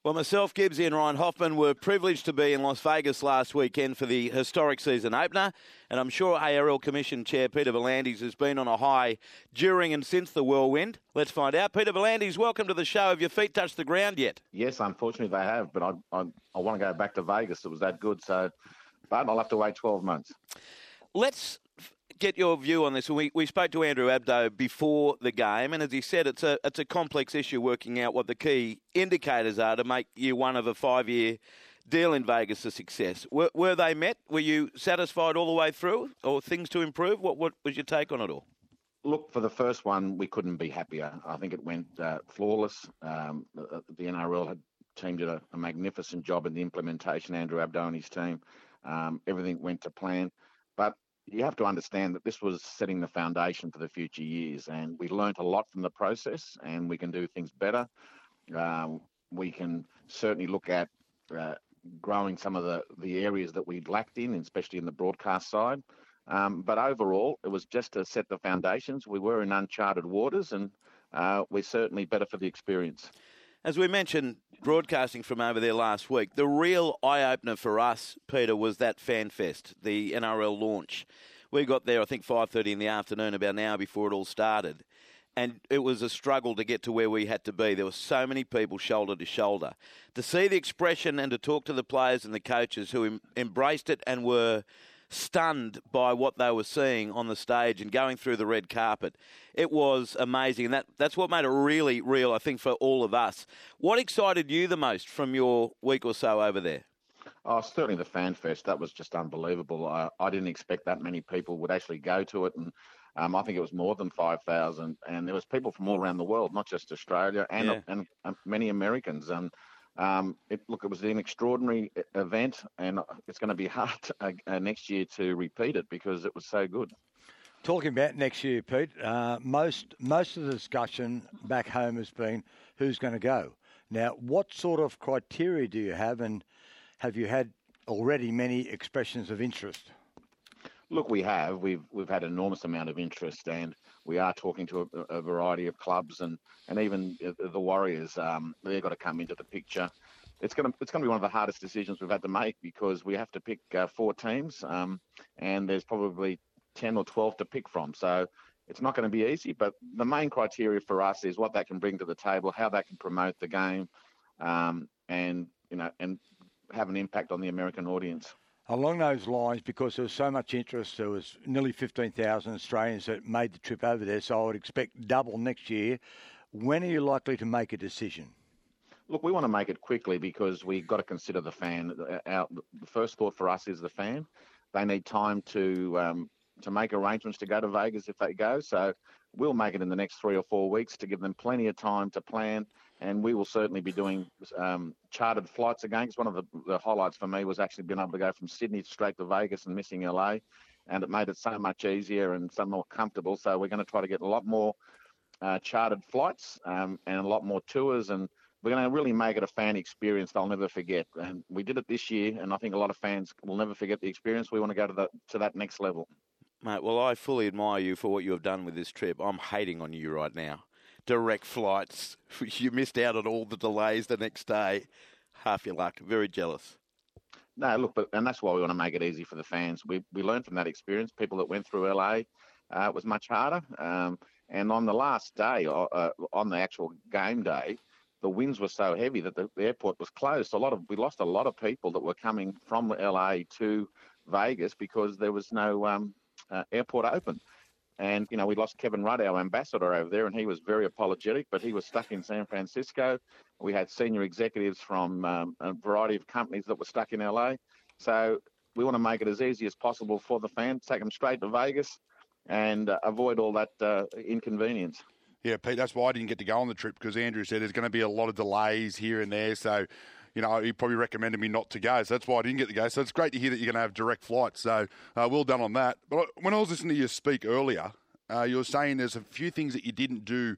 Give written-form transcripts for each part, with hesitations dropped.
Well, myself, Gibbsy and Ryan Hoffman were privileged to be in Las Vegas last weekend for the historic season opener, and I'm sure ARL Commission Chair Peter V'landys has been on a high during and since the whirlwind. Let's find out. Peter V'landys, welcome to the show. Have your feet touched the ground yet? Yes, unfortunately they have, but I want to go back to Vegas. It was that good, but I'll have to wait 12 months. Let's get your view on this. We spoke to Andrew Abdo before the game, and as he said, it's a complex issue working out what the key indicators are to make year one of a 5-year deal in Vegas a success. Were they met? Were you satisfied all the way through, or things to improve? What was your take on it all? Look, for the first one, we couldn't be happier. I think it went flawless. The NRL team did a magnificent job in the implementation, Andrew Abdo and his team. Everything went to plan. But you have to understand that this was setting the foundation for the future years, and we learnt a lot from the process, and we can do things better. We can certainly look at growing some of the areas that we'd lacked in, especially in the broadcast side. But overall, it was just to set the foundations. We were in uncharted waters, and we're certainly better for the experience. As we mentioned, broadcasting from over there last week, the real eye-opener for us, Peter, was that Fan Fest, the NRL launch. We got there, I think, 5:30 in the afternoon, about an hour before it all started. And it was a struggle to get to where we had to be. There were so many people shoulder to shoulder. To see the expression and to talk to the players and the coaches who embraced it and were stunned by what they were seeing on the stage and going through the red carpet. It was amazing, and that's what made it really real, I think, for all of us. What excited you the most from your week or so over there? Oh, certainly the Fan Fest. That was just unbelievable. I didn't expect that many people would actually go to it, and I think it was more than 5,000. And there was people from all around the world, not just Australia, and many Americans. And it was an extraordinary event, and it's going to be hard next year to repeat it because it was so good. Talking about next year, Pete, most of the discussion back home has been who's going to go. Now, what sort of criteria do you have, and have you had already many expressions of interest? Look, we have. We've had an enormous amount of interest, and we are talking to a variety of clubs, and even the Warriors. They've got to come into the picture. It's going to be one of the hardest decisions we've had to make because we have to pick 4 teams, and there's probably 10 or 12 to pick from. So it's not going to be easy. But the main criteria for us is what they can bring to the table, how they can promote the game, and have an impact on the American audience. Along those lines, because there was so much interest, there was nearly 15,000 Australians that made the trip over there, so I would expect double next year. When are you likely to make a decision? Look, we want to make it quickly because we've got to consider the fan. The first thought for us is the fan. They need time to make arrangements to go to Vegas if they go. So we'll make it in the next 3 or 4 weeks to give them plenty of time to plan. And we will certainly be doing chartered flights again. One of the highlights for me was actually being able to go from Sydney straight to Vegas and missing LA. And it made it so much easier and so more comfortable. So we're going to try to get a lot more chartered flights and a lot more tours. And we're going to really make it a fan experience they'll never forget. And we did it this year, and I think a lot of fans will never forget the experience. We want to go to that next level. Mate, well, I fully admire you for what you have done with this trip. I'm hating on you right now. Direct flights. You missed out on all the delays the next day. Half your luck. Very jealous. No, look, and that's why we want to make it easy for the fans. We learned from that experience. People that went through LA, it was much harder. And on the last day, on the actual game day, the winds were so heavy that the airport was closed. We lost a lot of people that were coming from LA to Vegas because there was no airport open. And, we lost Kevin Rudd, our ambassador over there, and he was very apologetic, but he was stuck in San Francisco. We had senior executives from a variety of companies that were stuck in LA. So we want to make it as easy as possible for the fans, take them straight to Vegas and avoid all that inconvenience. Yeah, Pete, that's why I didn't get to go on the trip because Andrew said there's going to be a lot of delays here and there. So, he probably recommended me not to go. So that's why I didn't get to go. So it's great to hear that you're going to have direct flights. So well done on that. But when I was listening to you speak earlier, you were saying there's a few things that you didn't do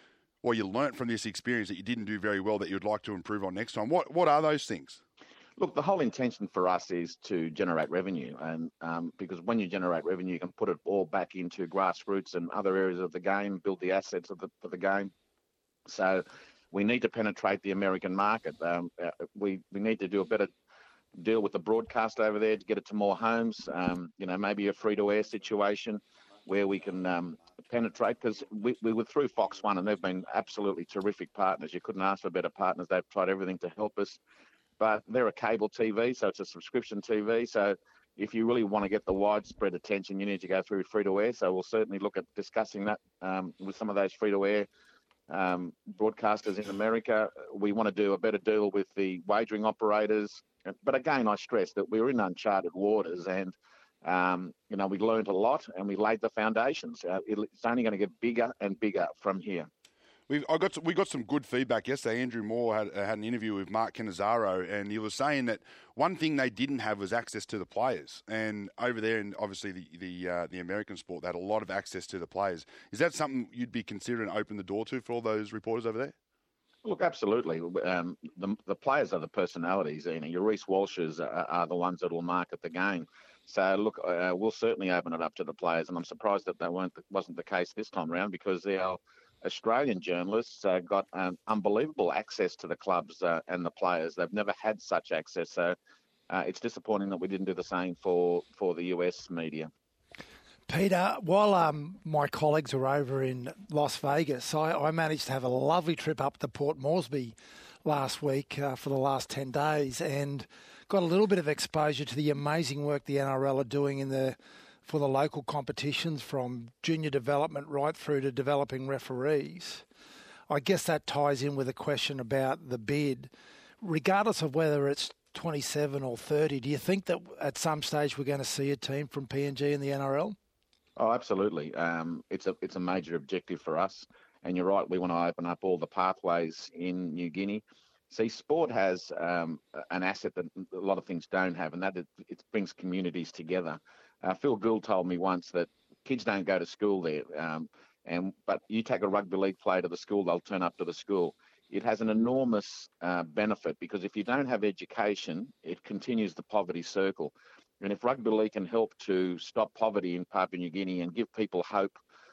or you learnt from this experience that you didn't do very well that you'd like to improve on next time. What are those things? Look, the whole intention for us is to generate revenue, and because when you generate revenue, you can put it all back into grassroots and other areas of the game, build the assets for the game. So we need to penetrate the American market. We need to do a better deal with the broadcast over there to get it to more homes. Maybe a free-to-air situation where we can penetrate, because we were through Fox One and they've been absolutely terrific partners. You couldn't ask for better partners. They've tried everything to help us, but they're a cable TV, so it's a subscription TV. So if you really want to get the widespread attention, you need to go through free-to-air. So we'll certainly look at discussing that with some of those free-to-air broadcasters in America. We want to do a better deal with the wagering operators. But again, I stress that we're in uncharted waters, and we learned a lot and we laid the foundations. It's only going to get bigger and bigger from here. We got some good feedback yesterday. Andrew Moore had an interview with Mark Cannizzaro, and he was saying that one thing they didn't have was access to the players. And over there, in obviously the American sport, they had a lot of access to the players. Is that something you'd be considering open the door to for all those reporters over there? Look, absolutely. The players are the personalities. Your Reece Walshes are the ones that will market the game. So look, we'll certainly open it up to the players, and I'm surprised that wasn't the case this time around, because our Australian journalists got unbelievable access to the clubs and the players. They've never had such access. So it's disappointing that we didn't do the same for the US media. Peter, while my colleagues were over in Las Vegas, I managed to have a lovely trip up to Port Moresby last week for the last 10 days and got a little bit of exposure to the amazing work the NRL are doing for the local competitions, from junior development right through to developing referees. I guess that ties in with a question about the bid. Regardless of whether it's 27 or 30, do you think that at some stage we're going to see a team from PNG in the NRL? Oh, absolutely. It's a major objective for us. And you're right, we want to open up all the pathways in New Guinea. See, sport has an asset that a lot of things don't have, and that it brings communities together. Phil Gould told me once that kids don't go to school there, but you take a rugby league player to the school, they'll turn up to the school. It has an enormous benefit, because if you don't have education, it continues the poverty circle. And if rugby league can help to stop poverty in Papua New Guinea and give people hope,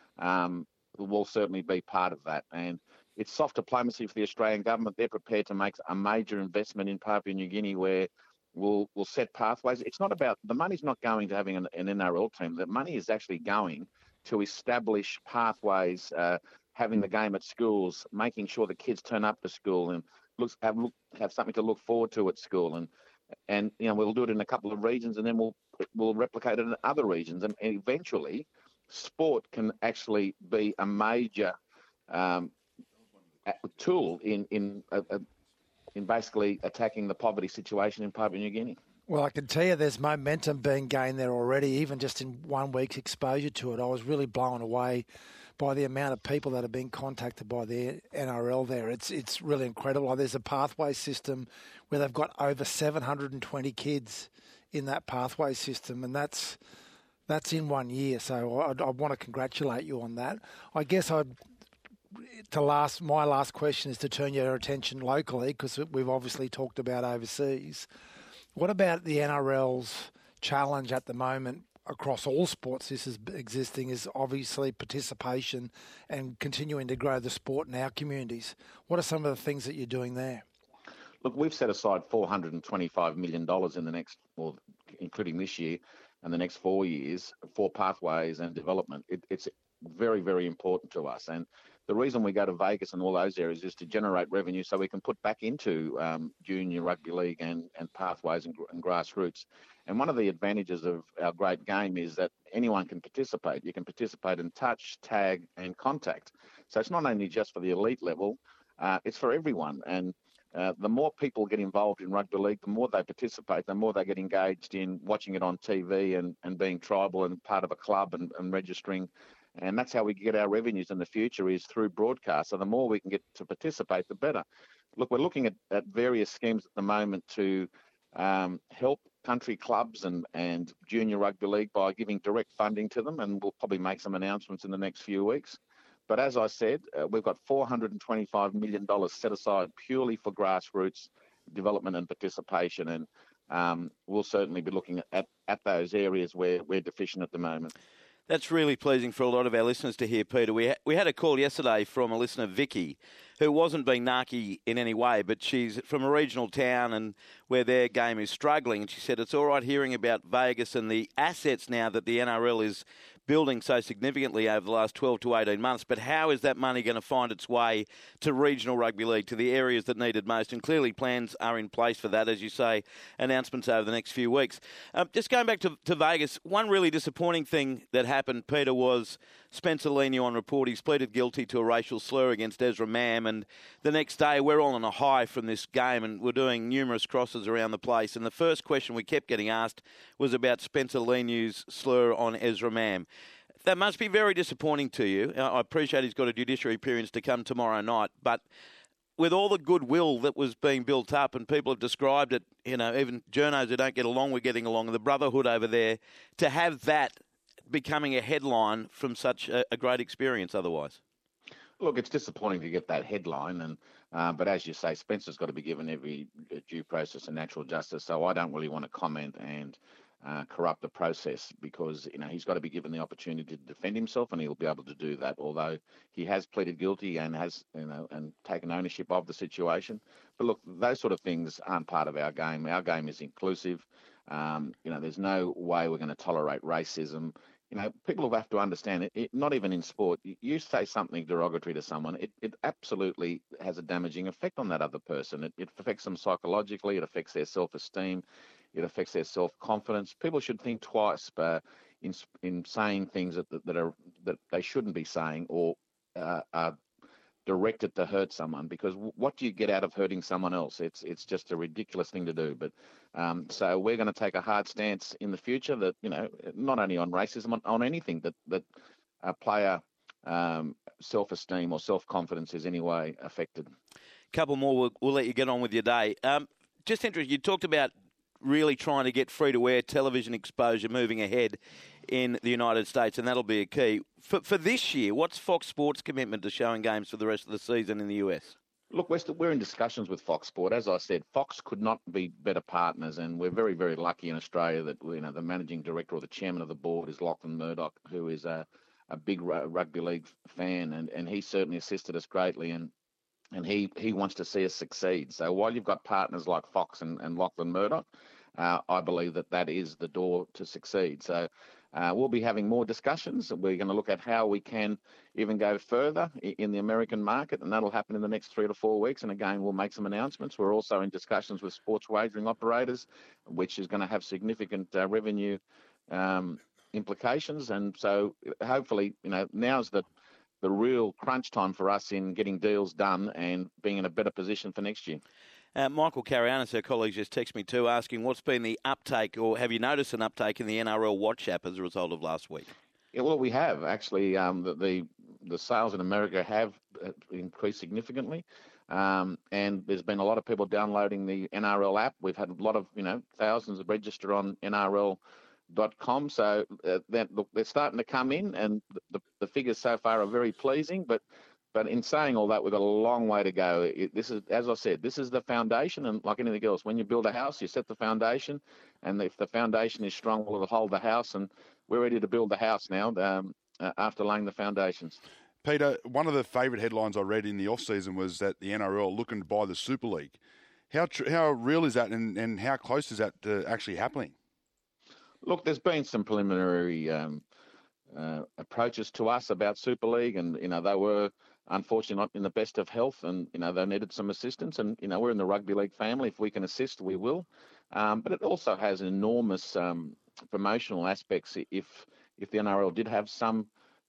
we'll certainly be part of that. And it's soft diplomacy for the Australian government. They're prepared to make a major investment in Papua New Guinea where we'll set pathways. It's not about, the money's not going to having an NRL team. The money is actually going to establish pathways, having the game at schools, making sure the kids turn up to school and have something to look forward to at school. And we'll do it in a couple of regions, and then we'll replicate it in other regions. And eventually, sport can actually be a major tool in basically attacking the poverty situation in Papua New Guinea. Well, I can tell you there's momentum being gained there already, even just in 1 week's exposure to it. I was really blown away by the amount of people that have been contacted by the NRL there. It's really incredible. There's a pathway system where they've got over 720 kids in that pathway system, and that's in 1 year. So I want to congratulate you on that. I guess my last question is to turn your attention locally, because we've obviously talked about overseas. What about the NRL's challenge at the moment across all sports? This is existing, is obviously participation and continuing to grow the sport in our communities. What are some of the things that you're doing there? Look, we've set aside $425 million in the next, including this year and the next 4 years, for pathways and development. It's very, very important to us. And the reason we go to Vegas and all those areas is to generate revenue so we can put back into junior rugby league and pathways and grassroots. And one of the advantages of our great game is that anyone can participate. You can participate in touch, tag, and contact. So it's not only just for the elite level, it's for everyone. And the more people get involved in rugby league, the more they participate, the more they get engaged in watching it on TV and being tribal and part of a club and registering. And that's how we get our revenues in the future, is through broadcast. So the more we can get to participate, the better. Look, we're looking at various schemes at the moment to help country clubs and junior rugby league by giving direct funding to them, and we'll probably make some announcements in the next few weeks. But as I said, we've got $425 million set aside purely for grassroots development and participation, and we'll certainly be looking at those areas where we're deficient at the moment. That's really pleasing for a lot of our listeners to hear, Peter. We had a call yesterday from a listener, Vicky, who wasn't being narky in any way, but she's from a regional town and where their game is struggling. And she said it's all right hearing about Vegas and the assets now that the NRL is building so significantly over the last 12 to 18 months, but how is that money going to find its way to regional rugby league, to the areas that need it most? And clearly plans are in place for that, as you say, announcements over the next few weeks. Just going back to Vegas, one really disappointing thing that happened, Peter, was Spencer Leniu on report. He's pleaded guilty to a racial slur against Ezra Mam, and the next day we're all on a high from this game, and we're doing numerous crosses around the place. And the first question we kept getting asked was about Spencer Leniu's slur on Ezra Mam. That must be very disappointing to you. I appreciate he's got a judiciary appearance to come tomorrow night, but with all the goodwill that was being built up, and people have described it, even journos who don't get along were getting along, the brotherhood over there, to have that becoming a headline from such a great experience otherwise. Look, it's disappointing to get that headline, but as you say, Spencer's got to be given every due process and natural justice, so I don't really want to comment and corrupt the process, because he's got to be given the opportunity to defend himself, and he'll be able to do that. Although he has pleaded guilty and has and taken ownership of the situation. But look, those sort of things aren't part of our game. Our game is inclusive. There's no way we're going to tolerate racism. People have to understand it. Not even in sport, you say something derogatory to someone, it absolutely has a damaging effect on that other person. It affects them psychologically. It affects their self-esteem. It affects their self-confidence. People should think twice in saying things that they shouldn't be saying, or are directed to hurt someone, because what do you get out of hurting someone else? It's just a ridiculous thing to do. But so we're going to take a hard stance in the future that, not only on racism, on anything that a player self-esteem or self-confidence is anyway affected. Couple more, we'll let you get on with your day. Just interested, you talked about really trying to get free-to-air television exposure moving ahead in the United States, and that'll be a key. For this year, what's Fox Sports' commitment to showing games for the rest of the season in the US? Look, we're in discussions with Fox Sport. As I said, Fox could not be better partners, and we're very, very lucky in Australia that the managing director or the chairman of the board is Lachlan Murdoch, who is a big rugby league fan, and he certainly assisted us greatly, and he wants to see us succeed. So while you've got partners like Fox and Lachlan Murdoch, I believe that is the door to succeed. So we'll be having more discussions. We're going to look at how we can even go further in the American market, and that'll happen in the next 3 to 4 weeks. And again, we'll make some announcements. We're also in discussions with sports wagering operators, which is going to have significant revenue implications. And so hopefully, now's the real crunch time for us in getting deals done and being in a better position for next year. Michael Carianis, our colleague, just texted me too, asking what's been the uptake, or have you noticed an uptake in the NRL Watch app as a result of last week? Yeah, well, we have actually. The sales in America have increased significantly, and there's been a lot of people downloading the NRL app. We've had a lot of thousands of register on NRL.com, so they're starting to come in, and the figures so far are very pleasing, But in saying all that, we've got a long way to go. This is, as I said, this is the foundation, and like anything else, when you build a house, you set the foundation, and if the foundation is strong, well, it'll hold the house, and we're ready to build the house now after laying the foundations. Peter, one of the favourite headlines I read in the off-season was that the NRL looking to buy the Super League. How real is that, and how close is that to actually happening? Look, there's been some preliminary approaches to us about Super League, and they were unfortunately not in the best of health, and they needed some assistance, and we're in the rugby league family. If we can assist, we will. But it also has enormous promotional aspects if the NRL did have some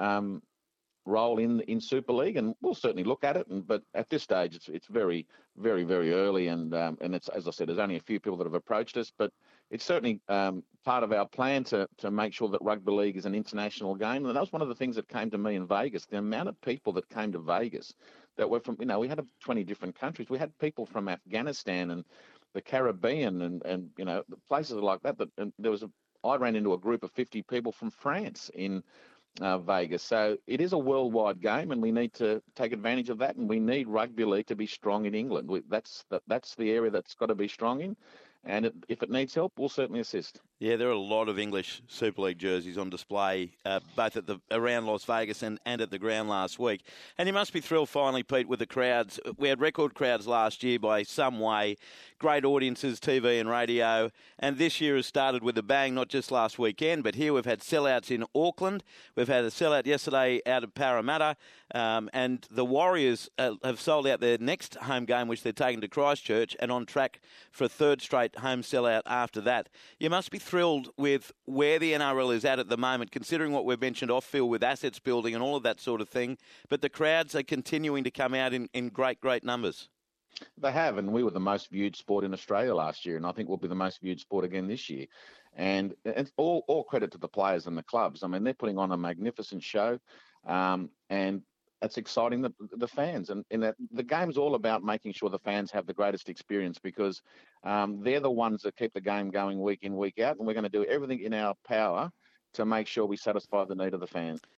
role in Super League, and we'll certainly look at it. But at this stage, it's very, very, very early, and it's, as I said, there's only a few people that have approached us, but it's certainly part of our plan to make sure that rugby league is an international game. And that was one of the things that came to me in Vegas. The amount of people that came to Vegas that were from, we had 20 different countries. We had people from Afghanistan and the Caribbean and places like that. And I ran into a group of 50 people from France in Vegas. So it is a worldwide game, and we need to take advantage of that. And we need rugby league to be strong in England. That's the area that's got to be strong in. And if it needs help, we'll certainly assist. Yeah, there are a lot of English Super League jerseys on display, both around Las Vegas and at the ground last week. And you must be thrilled finally, Pete, with the crowds. We had record crowds last year by some way, great audiences, TV and radio, and this year has started with a bang, not just last weekend, but here we've had sellouts in Auckland. We've had a sellout yesterday out of Parramatta, and the Warriors have sold out their next home game, which they're taking to Christchurch, and on track for a third straight home sellout after that. You must be thrilled with where the NRL is at the moment, considering what we've mentioned off-field with assets building and all of that sort of thing. But the crowds are continuing to come out in great, great numbers. They have, and we were the most viewed sport in Australia last year, and I think we'll be the most viewed sport again this year. And it's all credit to the players and the clubs. I mean, they're putting on a magnificent show, and it's exciting the fans. And that the game's all about making sure the fans have the greatest experience, because they're the ones that keep the game going week in, week out, and we're going to do everything in our power to make sure we satisfy the need of the fans.